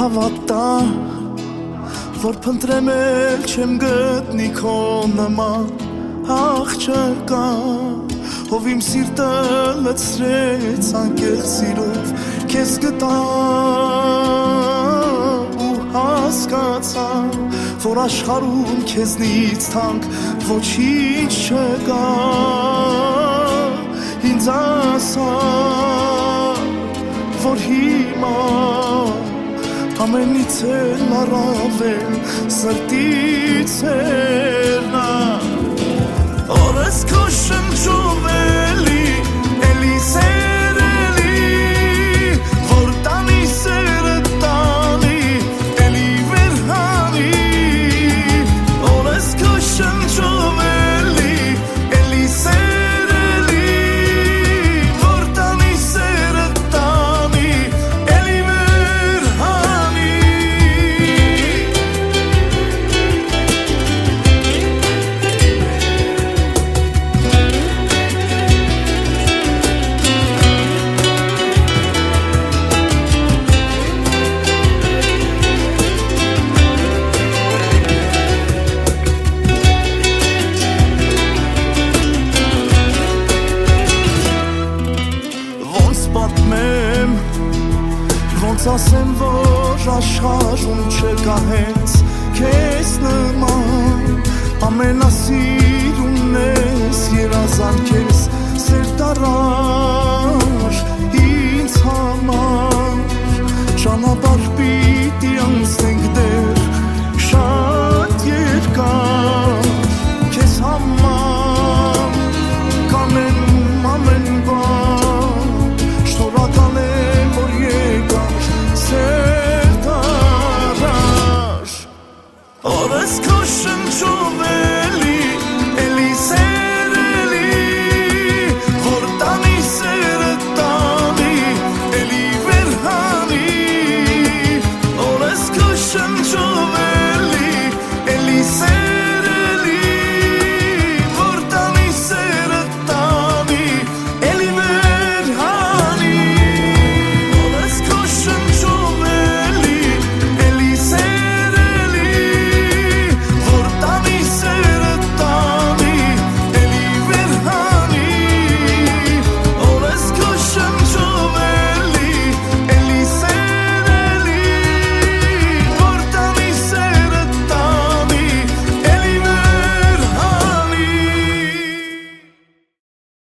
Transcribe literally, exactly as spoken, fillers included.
հավատա, որ փնտրեմ էլ չեմ գտնի քո նման աղջկա, ով իմ սիրտը լցրեց անկեղծ սիրով, քեզ գտա ու հասկացա, որ աշխարհում քեզնից թանկ ոչինչ չկա, ինձ ասա, որ հիմա ամենից էլ առավել սրտից էր նա, օրս քո շնչում էլի, էլի սերելի, որ տանի սերը տանի, էլի վերհանի, օրս քո շնչում էլի, էլի սերելի, որ տանի սերը տանի, էլի վերհանի. Ոնց պատմեմ, ոնց ասեմ, որ աշխարհում չկա հենց քեզ նման, ամենասիրունն ես, երազանք ես, սերտարար ինձ համար, ճանապարհ պիտի անցնենք դեռ շատ երկար, քեզ համար կանեմ ամեն բան, շնորհակալ եմ, որ եկար սերտարար, օրս քո շնչում էլի, էլի սերելի, որ տանի սերը տանի, էլի վերհանի, օրս քո շնչում էլի, էլի սերելի.